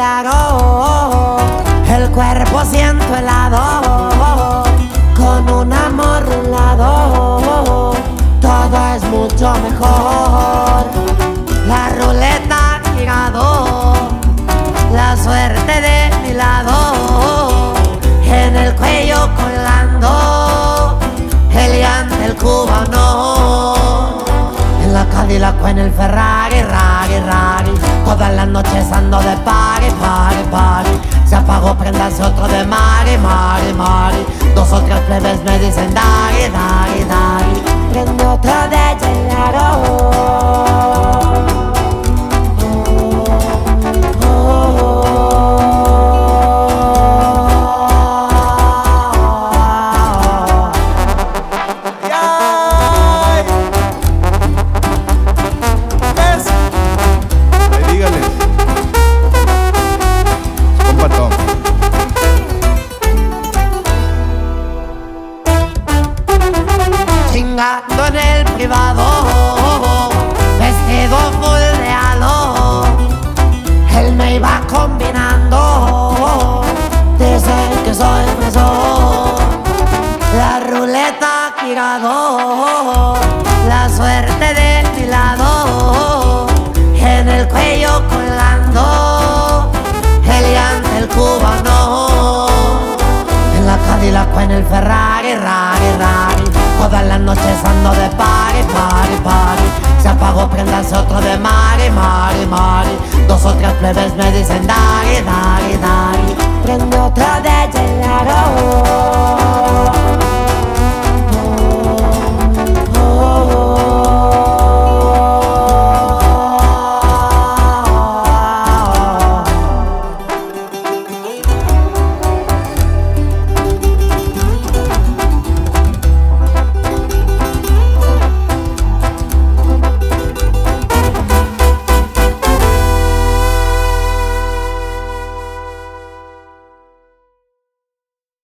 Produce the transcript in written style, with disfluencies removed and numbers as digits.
hago, el cuerpo siento helado, con un amor a un lado, todo es mucho mejor. La ruleta ha girado, la suerte de mi lado, en el cuello colgando, el llante, el cubano, en la Cadillac o en el Ferrari, rari, rari, todas las noches ando de party, party, party. Se apagó, prendase otro de mari, mari, mari. Dos o tres plebes me dicen dari, dari, dari. Prende otro de Gennaro. Chingando en el privado, vestido moldeado, él me iba combinando, dicen que soy preso. La ruleta ha girado, la suerte de mi lado, en el cuello colgando, el llante, el cubano, en la Cadillac o en el Ferrari, rari, rari. Todas las noches ando de party, party, party. Se apagó, prendase otro de mari, mari, mari. Dos o tres plebes me dicen dari, dari.